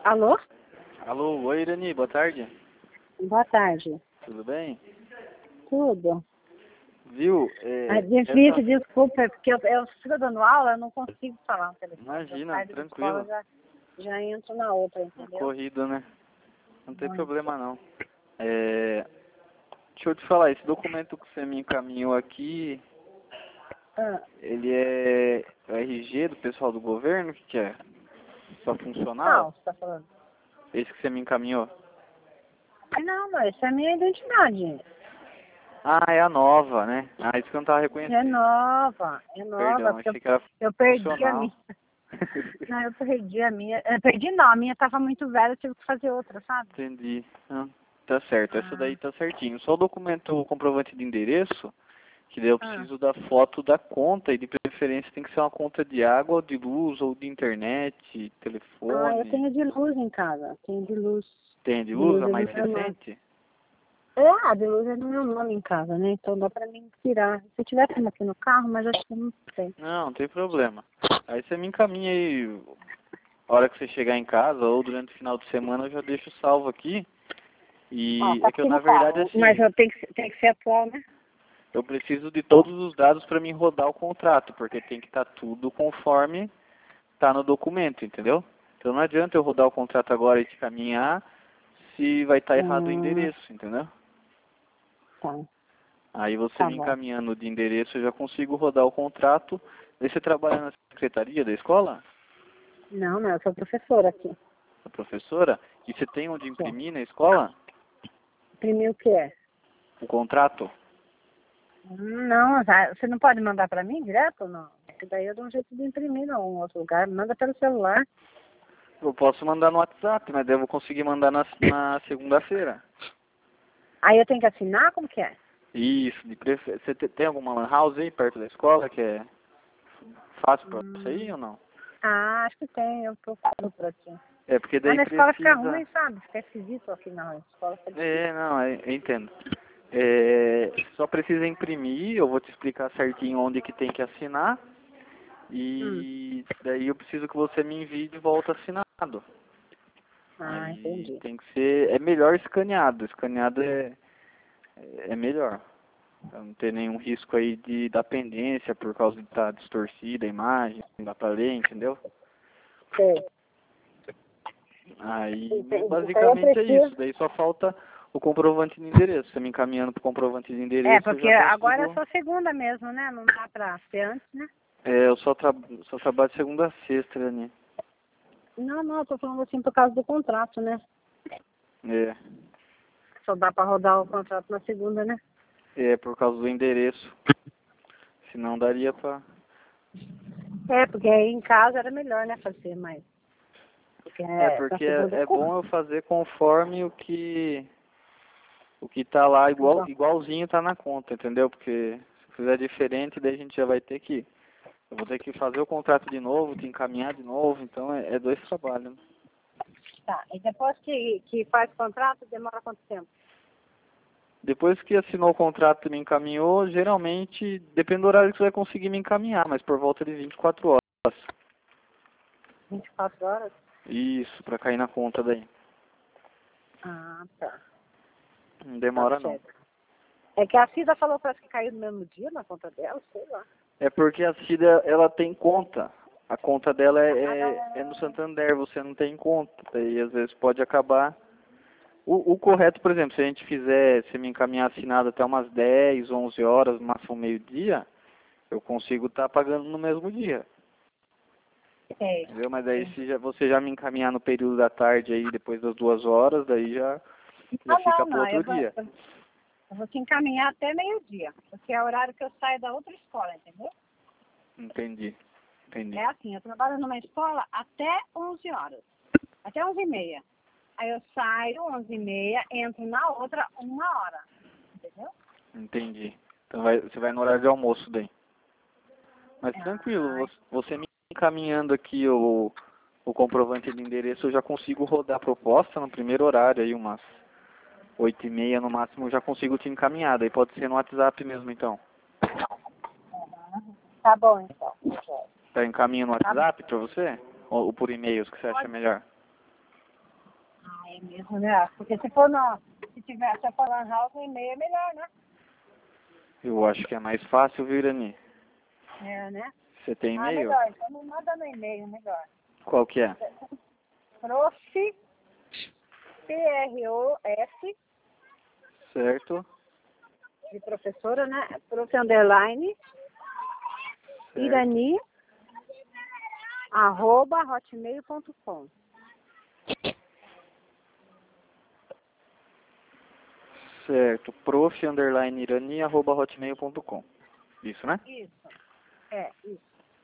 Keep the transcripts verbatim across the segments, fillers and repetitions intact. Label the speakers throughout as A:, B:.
A: Alô?
B: Alô, oi Irani, boa tarde.
A: Boa tarde.
B: Tudo bem?
A: Tudo.
B: Viu? É,
A: É difícil,
B: essa...
A: desculpa, é porque eu, eu fico dando aula, eu não consigo falar no telefone. Eu
B: Imagina,
A: saio da escola,
B: tranquilo.
A: já, já entro na outra, entendeu?
B: Corrido, né? Não tem
A: Muito.
B: problema não. É... Deixa eu te falar, esse documento que você me encaminhou aqui,
A: Ah,
B: ele é o R G do pessoal do governo, o que, que é? Só
A: qual
B: funcional?
A: você tá falando?
B: Esse que você me encaminhou?
A: Ah, não, mas essa é a minha identidade.
B: Ah, é a nova, né? Ah, isso que eu não tava
A: É
B: reconhecendo.
A: nova, é nova,
B: Perdão,
A: porque eu,
B: achei que era
A: eu perdi a
B: funcional.
A: minha. Não, eu perdi a minha. Eu perdi não, a minha tava muito velha, eu tive que fazer outra, sabe?
B: Entendi. Ah, tá certo, essa
A: Ah,
B: daí tá certinho. Só o documento, o comprovante de endereço, que daí eu
A: ah.
B: preciso da foto da conta e de preferência tem que ser uma conta de água, ou de luz, ou de internet,
A: Ah, eu
B: telefone.
A: tenho de luz em casa, tenho de luz.
B: Tem de
A: De
B: luz,
A: luz
B: a
A: é
B: mais
A: do meu nome.
B: recente?
A: É, a de luz é do meu nome em casa, né? Então dá pra mim tirar. Se eu tivesse uma aqui no carro, mas acho que não sei.
B: Não, não tem problema. Aí você me encaminha aí, a hora que você chegar em casa, ou durante o final de semana eu já deixo salvo aqui.
A: Ó,
B: E
A: tá
B: é que eu,
A: aqui
B: na
A: no
B: verdade,
A: carro. Mas
B: assim,
A: eu tenho que, ser- tem que ser atual, né?
B: eu preciso de todos os dados para mim rodar o contrato, porque tem que estar tudo conforme tá no documento, entendeu? Então não adianta eu rodar o contrato agora e te caminhar se vai estar errado o
A: Hum,
B: endereço, entendeu?
A: tá.
B: Aí você
A: Tá
B: me
A: bom.
B: encaminhando de endereço eu já consigo rodar o contrato. Aí você trabalha na secretaria da escola,
A: Não, não, eu sou professora aqui.
B: a professora, e você tem onde
A: Só.
B: imprimir na escola
A: Imprimir o que é?
B: o contrato?
A: Hum, Não, tá, você não pode mandar pra mim direto ou não? Porque daí eu dou um jeito de imprimir não, em outro lugar. Manda pelo celular.
B: Eu posso mandar no WhatsApp, mas devo conseguir mandar na, na segunda-feira.
A: Aí eu tenho que assinar? Como que é?
B: Isso, de prefer... você te- tem alguma lan house aí perto da escola que é fácil para você
A: Hum,
B: ir ou não?
A: ah, acho que tem. Eu procuro por aqui.
B: É, porque
A: Mas
B: daí
A: na escola fica
B: precisa...
A: ruim, sabe? Fica esquisito aqui na escola, fica difícil.
B: É, não, é- eu entendo. É, só precisa imprimir, eu vou te explicar certinho onde que tem que assinar.
A: Hum.
B: E daí eu preciso que você me envie de volta assinado.
A: Ah,
B: Aí
A: entendi.
B: tem que ser... É melhor escaneado. Escaneado é, é melhor. Pra não ter nenhum risco aí de, da pendência por causa de estar distorcida a imagem, não dá pra ler, entendeu?
A: Sei.
B: Aí, mas
A: Entendi. Então eu
B: basicamente é
A: preciso.
B: isso. Daí só falta o comprovante de endereço. Você me encaminhando pro comprovante de
A: É,
B: endereço, eu
A: porque
B: já
A: agora é
B: consigo.
A: só segunda mesmo, né? Não dá pra ser antes, né?
B: É, eu só, tra... só trabalho de segunda a sexta, Dani.
A: Não, não, eu tô falando assim por causa do contrato, né?
B: É,
A: Só dá pra rodar o contrato na segunda, né?
B: é por causa do endereço. Senão daria pra.
A: É, porque aí em casa era melhor, né, fazer mais. Porque
B: É,
A: é, pra
B: porque
A: segunda
B: é, é
A: corre.
B: bom eu fazer conforme o que o que tá lá igual
A: Igual.
B: igualzinho tá na conta, entendeu? Porque se fizer diferente, daí a gente já vai ter que eu vou ter que fazer o contrato de novo, te encaminhar de novo, então é, é dois trabalhos, né?
A: Tá, e depois que, que faz o contrato, demora quanto tempo?
B: Depois que assinou o contrato e me encaminhou, geralmente, depende do horário que você vai conseguir me encaminhar, mas por volta de vinte e quatro horas.
A: vinte e quatro horas?
B: Isso, pra cair na conta daí.
A: Ah, tá.
B: Não
A: Tá
B: demora não.
A: certo. É que a Cida falou parece que caiu no mesmo dia na conta dela, sei lá.
B: É porque a Cida, ela tem conta. A conta dela é, é, é no
A: Ah,
B: Santander, você não tem conta. Daí às vezes pode acabar. O, o correto, por exemplo, se a gente fizer, se me encaminhar assinado até umas dez, onze horas, no máximo meio-dia, eu consigo estar pagando no mesmo dia.
A: é.
B: Entendeu? Mas aí se já, você já me encaminhar no período da tarde aí, depois das duas horas, daí já, já
A: Ah,
B: fica
A: não,
B: para
A: não. Eu
B: outro
A: vou,
B: dia.
A: eu vou te encaminhar até meio-dia, porque é o horário que eu saio da outra escola, entendeu?
B: Entendi. Entendi.
A: É assim, eu trabalho numa escola até onze horas, até onze e meia. Aí eu saio onze e meia, entro na outra uma hora, entendeu?
B: Entendi. Então vai, você vai no horário de almoço daí. Mas tranquilo,
A: Ai,
B: você, você me encaminhando aqui o, o comprovante de endereço, eu já consigo rodar a proposta no primeiro horário aí, umas oito e meia no máximo, eu já consigo te encaminhar. Daí pode ser no WhatsApp mesmo então.
A: tá bom então.
B: Tá encaminhando no
A: Tá bom.
B: WhatsApp pra você? Ou, ou por e-mail, o que você acha
A: Pode,
B: melhor?
A: Ah, é mesmo, né? Porque se for no, se tiver, se for lan house, no e-mail é melhor, né?
B: Eu acho que é mais fácil, viu, Irani?
A: É, né?
B: Você tem
A: Ah,
B: e-mail?
A: melhor. Então me manda no e-mail, melhor.
B: Qual que é?
A: Prof, P R O F,
B: Certo?
A: de professora, né? Prof underline,
B: Certo.
A: Irani, arroba hotmail ponto com.
B: Certo. Prof underline irani arroba hotmail ponto com. Isso, né?
A: Isso. É, isso.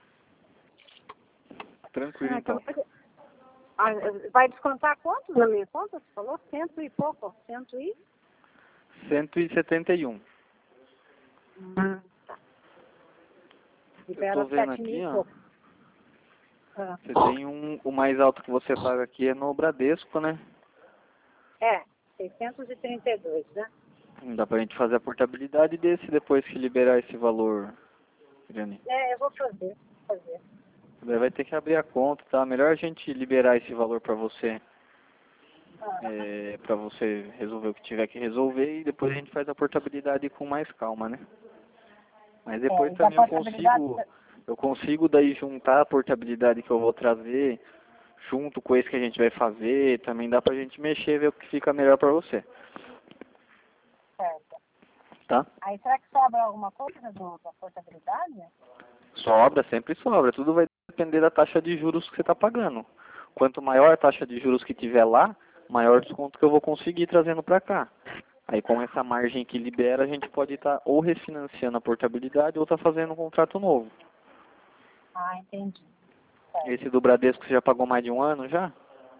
B: Tranquilo,
A: Ah,
B: então.
A: então, ah, vai descontar quanto na minha conta? Você falou? Cento e pouco? Cento e?
B: cento e setenta e um.
A: Hum, tá.
B: Eu
A: Libera
B: tô vendo
A: sete mil
B: aqui,
A: e
B: ó.
A: pouco. Ah.
B: Você tem um... O mais alto que você paga aqui é no Bradesco, né?
A: É, seiscentos e trinta e dois, né?
B: Dá pra gente fazer a portabilidade desse depois que liberar esse valor, Irani.
A: É, eu vou fazer, vou fazer.
B: Daí vai ter que abrir a conta, tá? Melhor a gente liberar esse valor pra você,
A: Ah,
B: é, pra você resolver o que tiver que resolver e depois a gente faz a portabilidade com mais calma, né? Mas depois
A: é, e da
B: também eu
A: portabilidade,
B: consigo, eu consigo daí juntar a portabilidade que eu vou trazer junto com esse que a gente vai fazer, também dá pra gente mexer, ver o que fica melhor pra você,
A: certo.
B: tá?
A: Aí será que sobra alguma coisa do, da portabilidade?
B: Sobra, sempre sobra, tudo vai depender da taxa de juros que você está pagando. Quanto maior a taxa de juros que tiver lá, maior desconto que eu vou conseguir trazendo para cá. Aí com essa margem que libera, a gente pode estar ou refinanciando a portabilidade ou tá fazendo um contrato novo.
A: Ah, entendi. Certo.
B: Esse do Bradesco você já pagou mais de um ano já?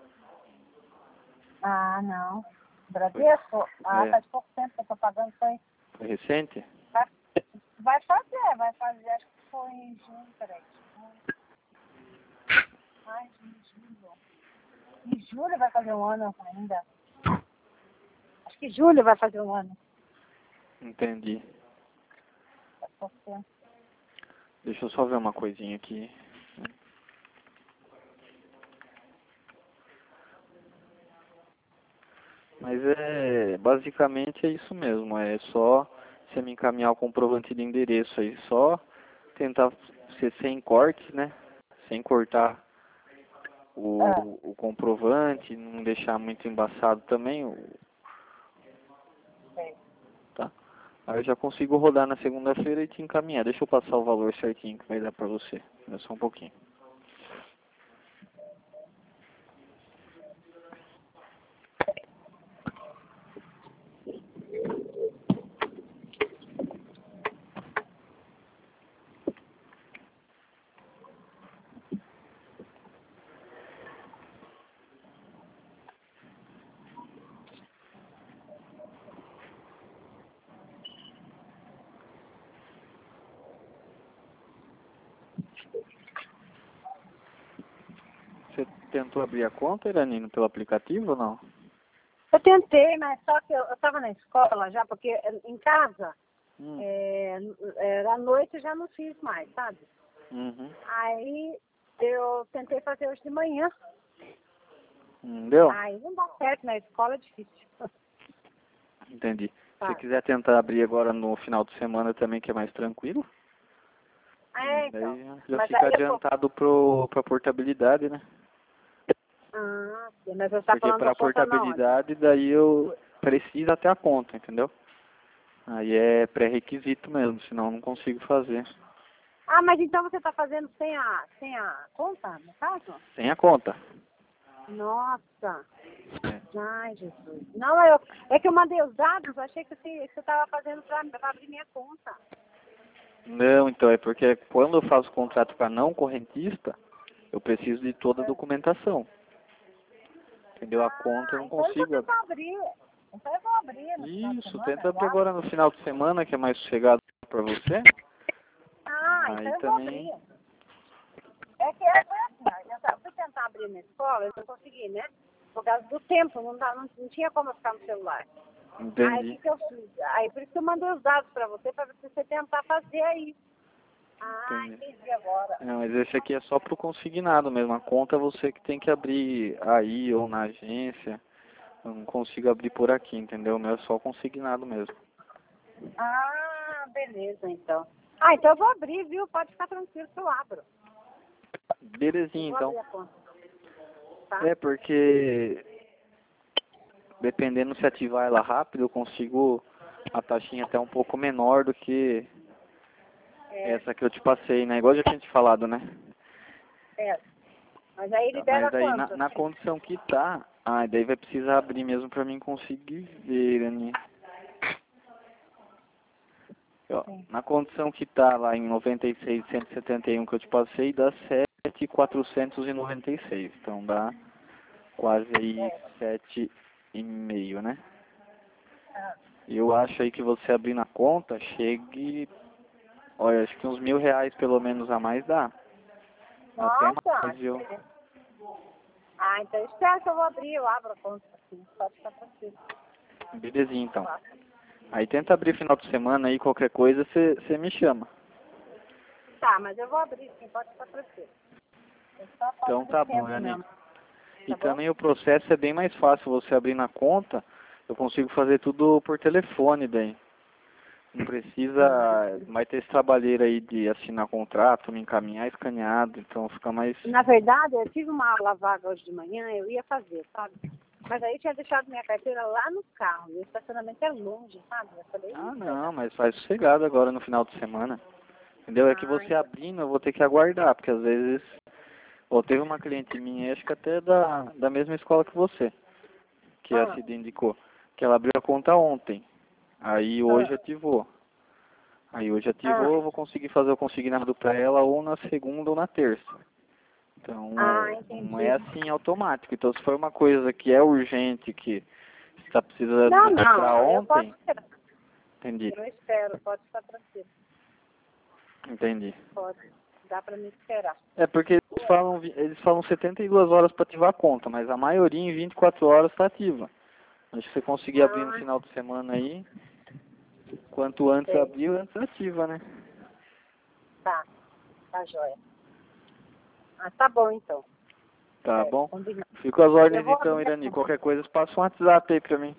A: Ah, não. Bradesco? Ah,
B: É.
A: faz pouco tempo que eu tô pagando, foi.
B: Foi recente?
A: Vai, vai fazer, vai fazer, acho que foi em junho, peraí. Ai, em julho. Em julho vai fazer um ano ainda. Acho que julho vai fazer um ano.
B: Entendi.
A: Faz pouco tempo.
B: Deixa eu só ver uma coisinha aqui. Mas é, basicamente é isso mesmo, é só você me encaminhar o comprovante de endereço aí, só tentar ser sem cortes, né? Sem cortar
A: Ah,
B: o, o comprovante, não deixar muito embaçado também, o-
A: sei.
B: tá? Aí eu já consigo rodar na segunda-feira e te encaminhar. Deixa eu passar o valor certinho que vai dar pra você. É só um pouquinho. Você tentou abrir a conta, Iranino, pelo aplicativo ou não?
A: Eu tentei, mas só que eu estava na escola já, porque eh, em casa,
B: Hum.
A: é, era à noite eu já não fiz mais, sabe?
B: Uhum.
A: Aí eu tentei fazer hoje de manhã.
B: Não deu?
A: Aí não dá certo, na escola é difícil.
B: Entendi. Se
A: Tá.
B: você quiser tentar abrir agora no final de semana também, que é mais tranquilo,
A: É, então.
B: daí já já
A: Mas
B: fica
A: aí eu tô...
B: adiantado pro, pra portabilidade, né?
A: Ah, sim, mas você está
B: Porque
A: falando da
B: pra
A: conta na onde?
B: portabilidade, daí eu preciso até a conta, entendeu? Aí é pré-requisito mesmo, senão eu não consigo fazer.
A: Ah, mas então você está fazendo sem a, sem a conta, no caso?
B: Sem a conta.
A: Nossa.
B: É.
A: Ai, Jesus. Não, eu, é que eu mandei os dados, eu achei que você estava fazendo para abrir minha conta.
B: Não, então é porque quando eu faço contrato para não correntista, eu preciso de toda a documentação. Entendeu? A conta eu
A: Ah,
B: não
A: então eu vou
B: consigo.
A: tentar abrir. Então eu vou abrir no final de
B: Isso,
A: semana,
B: tenta
A: eu
B: abrir
A: acho.
B: agora no final de semana, que é mais sossegado para você.
A: Ah,
B: Aí
A: então eu vou
B: também.
A: abrir. É que é, foi assim, ó, eu ta- fui tentar abrir na escola, eu não consegui, né? Por causa do tempo, não, dá, não, não tinha como eu ficar no celular. Aí o
B: Entendi.
A: que, que eu fiz? Aí por isso que eu mandei os dados para você, para você tentar fazer aí. Ah,
B: Entendi.
A: entendi agora.
B: Não, mas esse aqui é só pro consignado mesmo. A conta é você que tem que abrir aí ou na agência. Eu não consigo abrir por aqui, entendeu? O meu é só consignado mesmo.
A: Ah, beleza, então. Ah, então eu vou abrir, viu? Pode ficar tranquilo que eu abro.
B: Belezinha,
A: Eu vou
B: então.
A: abrir a conta. Tá?
B: É, porque dependendo se ativar ela rápido, eu consigo a taxinha até um pouco menor do que
A: É,
B: essa que eu te passei, né? Igual já tinha te falado, né?
A: é. Mas aí
B: Tá,
A: libera
B: mas daí na,
A: quanto?
B: na condição que tá, ah, daí vai precisar abrir mesmo pra mim conseguir ver, né? Ó, na condição que tá lá em noventa e seis, cento e setenta e um que eu te passei, dá sete mil quatrocentos e noventa e seis. Então dá quase aí sete e meio, né? E eu acho aí que você abrir na conta, chegue, olha, acho que uns mil reais pelo menos a mais dá. Até
A: Nossa!
B: mais, viu?
A: Ah, então espera que eu vou abrir, eu abro a conta aqui. Pode ficar tranquilo.
B: Belezinha, então. Aí tenta abrir final de semana aí, qualquer coisa, você me chama.
A: Tá, mas eu vou abrir sim, pode ficar tranquilo. É só falta
B: Então
A: de
B: tá bom,
A: tempo
B: Yane.
A: mesmo.
B: E
A: Tá bom?
B: também o processo é bem mais fácil você abrir na conta. Eu consigo fazer tudo por telefone daí. Não precisa, vai ter esse trabalheiro aí de assinar contrato, me encaminhar escaneado, então fica mais...
A: Na verdade, eu tive uma aula vaga hoje de manhã, eu ia fazer, sabe? Mas aí eu tinha deixado minha carteira lá no carro, e o estacionamento é longe, sabe? Eu falei,
B: Ah
A: "Ih,
B: não, mas faz sossegado agora no final de semana. Entendeu? É que
A: ai,
B: você abrindo eu vou ter que aguardar, porque às vezes... Ó, teve uma cliente minha, acho que até da, da mesma escola que você, que a
A: ah,
B: Cida indicou, que ela abriu a conta ontem. Aí hoje
A: ah,
B: ativou. Aí hoje
A: ah,
B: ativou, eu vou conseguir fazer o consignado para ela ou na segunda ou na terça. Então,
A: ah,
B: não é
A: entendi.
B: assim automático. Então, se for uma coisa que é urgente, que está precisando
A: Não,
B: para
A: não, eu posso
B: ontem,
A: esperar.
B: entendi,
A: Eu espero, pode ficar tranquilo.
B: entendi.
A: Pode, dá pra me esperar.
B: É porque eles falam, vi- eles falam setenta e duas horas para ativar a conta, mas a maioria em vinte e quatro horas está ativa. Acho que você conseguir abrir no
A: Ah,
B: final de semana aí, quanto antes
A: sei.
B: abrir, antes ativa, né?
A: Tá, tá joia. Ah, tá bom então.
B: Tá
A: Certo,
B: bom?
A: combinado.
B: Fico às
A: Eu
B: ordens
A: vou
B: então,
A: abrir a
B: Irani.
A: conta.
B: Qualquer coisa, passa um WhatsApp aí pra mim.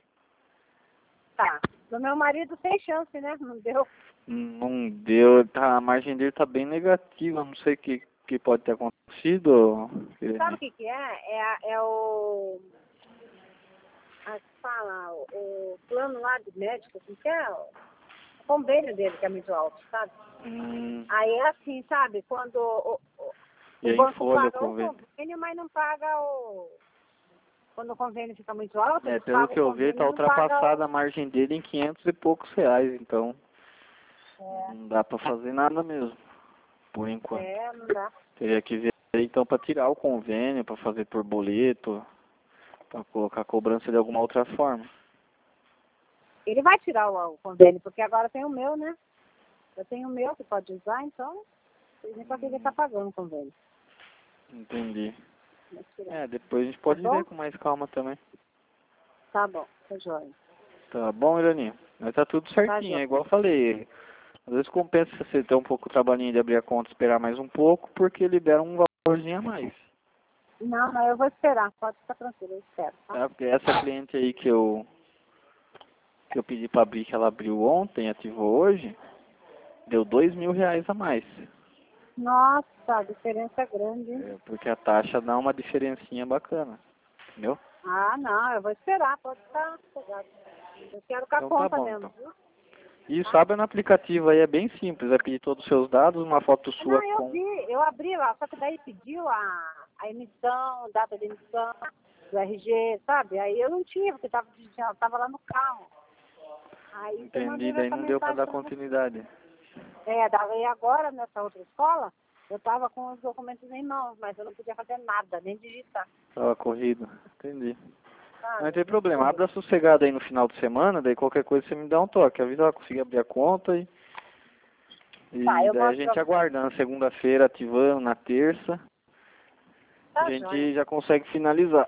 A: Tá. Do meu marido sem chance, né? Não deu.
B: Não deu, tá, a margem dele tá bem negativa, não sei o que, que pode ter acontecido,
A: Sabe
B: Irani.
A: o que que é? É, a- é o... A que fala, o, o plano lá de médico, assim, que é o convênio dele, que é muito alto, sabe?
B: Hum,
A: Aí é assim, sabe? Quando o, o,
B: e
A: o
B: aí em
A: banco
B: folha o
A: paga o
B: convênio.
A: convênio, mas não paga o... Quando o convênio fica muito alto,
B: É,
A: eles
B: pelo
A: pagam
B: que
A: o
B: eu vi,
A: convênio
B: tá
A: e não pagam o...
B: ultrapassada a margem dele em quinhentos e poucos reais, então
A: É,
B: não dá pra fazer nada mesmo, por enquanto.
A: é, não dá.
B: Teria que ver então pra tirar o convênio, pra fazer por boleto, pra colocar a cobrança de alguma outra forma.
A: Ele vai tirar o, o convênio, porque agora tem o meu, né? Eu tenho o meu que pode usar, então nem para que ele tá pagando o convênio.
B: Entendi.
A: Vai tirar.
B: É, depois a gente
A: Tá
B: pode
A: bom?
B: ver com mais calma também.
A: Tá bom, tá joia.
B: Tá bom, Iraninha? Mas tá tudo
A: Tá
B: certinho, é
A: joia.
B: igual eu falei. Às vezes compensa você ter um pouco de trabalhinho de abrir a conta e esperar mais um pouco, porque libera um valorzinho a mais.
A: Não, mas eu vou esperar, pode ficar tranquilo, eu espero, tá?
B: Tá? Porque essa cliente aí que eu, que eu pedi pra abrir, que ela abriu ontem, ativou hoje, deu dois mil reais a mais.
A: Nossa, a diferença é grande, hein?
B: É, porque a taxa dá uma diferencinha bacana, entendeu?
A: Ah, não, eu vou esperar, pode ficar sossegado. Eu quero com a
B: Então tá
A: conta
B: bom,
A: mesmo,
B: então.
A: viu?
B: Isso, abre no aplicativo aí, é bem simples, é pedir todos os seus dados, uma foto sua
A: Não, eu
B: com...
A: vi, eu abri lá, só que daí pediu a, a emissão, data de emissão, do R G, sabe? Aí eu não tinha, porque tava, tinha- tava lá no carro. Aí eu mandei
B: Entendi, daí
A: essa
B: não deu pra
A: mensagem
B: dar
A: pra você.
B: continuidade.
A: É, daí e agora, nessa outra escola, eu tava com os documentos em mãos, mas eu não podia fazer nada, nem digitar.
B: Tava corrido, entendi.
A: Sabe?
B: Não tem
A: Muito
B: problema,
A: corrido.
B: abra sossegado aí no final de semana, daí qualquer coisa você me dá um toque. Avisa ela conseguir abrir a conta e,
A: Tá,
B: e
A: eu
B: daí a
A: mando pra
B: gente
A: você.
B: aguarda na segunda-feira, ativando, na terça, a
A: Tá, joia.
B: gente já consegue finalizar.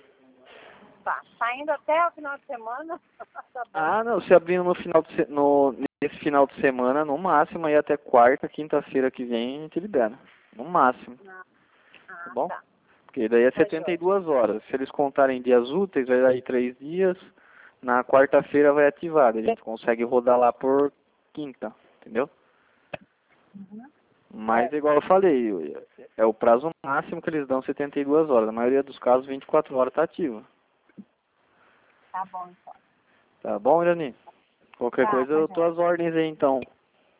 A: Tá, tá indo até o final de semana, tá bom.
B: Ah, não, se abrindo no final de se... no nesse final de semana, no máximo, aí até quarta, quinta-feira que vem, a gente libera. No máximo,
A: Ah,
B: tá
A: ah,
B: bom?
A: tá.
B: Porque daí é
A: Tá
B: setenta e
A: joia.
B: duas horas. Se eles contarem dias úteis, vai dar aí três dias. Na quarta-feira vai ativar. A gente consegue rodar lá por quinta, entendeu?
A: Uhum.
B: Mas igual eu falei, é o prazo máximo que eles dão setenta e duas horas. Na maioria dos casos, vinte e quatro horas está ativa.
A: Tá bom, então.
B: Tá bom, Irani? Qualquer
A: Tá,
B: coisa
A: tá
B: eu tô
A: joia.
B: às ordens aí então.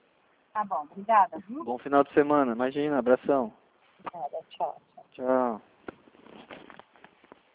A: Tá bom, obrigada, viu?
B: Bom final de semana. Imagina, abração.
A: Obrigada, tchau, tchau.
B: Tchau.